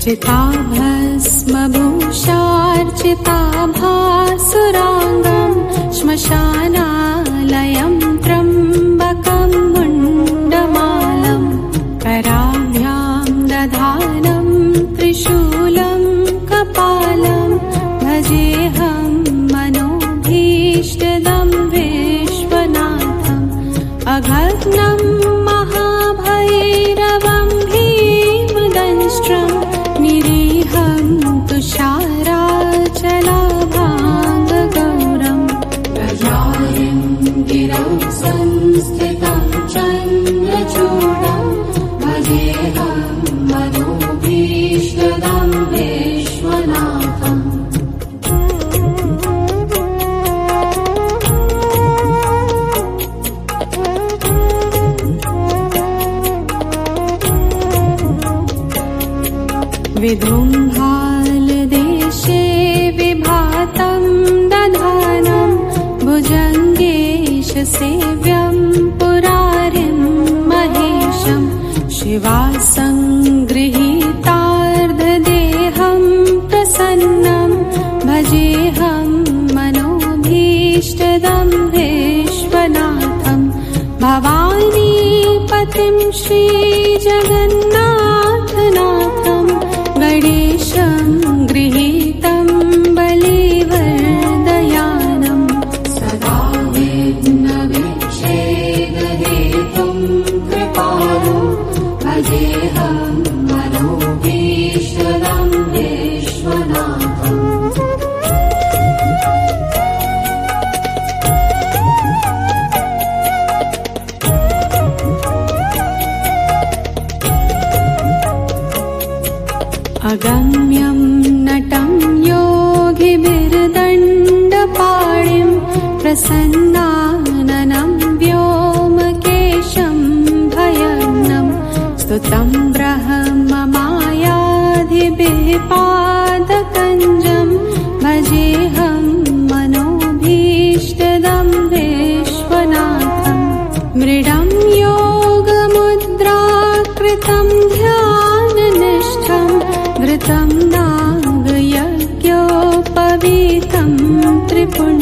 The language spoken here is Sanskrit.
चिताभस्मभूषार्चिता भासुराङ्गं श्मशानालयं त्र्यम्बकं मुण्डमालं कराभ्यां दधानं त्रिशूलं कपालं भजेऽहं मनोभीष्टदं विश्वनाथम् अघग्नं महाभैरवं भीमदंष्ट्रं निरीहं तुषाराचलाभाङ्गगौरं प्रजायं गिरौ संस्थितं चन्द्रचूडं भजेऽहं मनोभीष्टदं विश्वनाथम् विधुम्भालदेशे विभातं दधानं भुजङ्गेशसेव्यं पुरारिं महेशं शिवासङ्गृहीतार्धदेहं प्रसन्नं भजेऽहं मनोभीष्टदं विश्वनाथं भवानीपतिं श्रीजगन्नाथनाथं गणेशं गृहीतं बलिवर्दयानं सदा विघ्नविच्छेदहेतुं कृपालुं भजेऽहं मनोभीष्टदं विश्वनाथम् अगम्यं नटं योगिभिर्दण्डपाणिं प्रसन्नाननं व्योमकेशं भयङ्नं स्तुतं ब्रह्ममायाधिभिः पादकञ्जं भजेऽहं मनोभीष्टदं विश्वनाथं मृडं योगमुद्राकृतं ध्याननिष्ठं घृतं नागयज्ञोपवीतं त्रिपुण्यं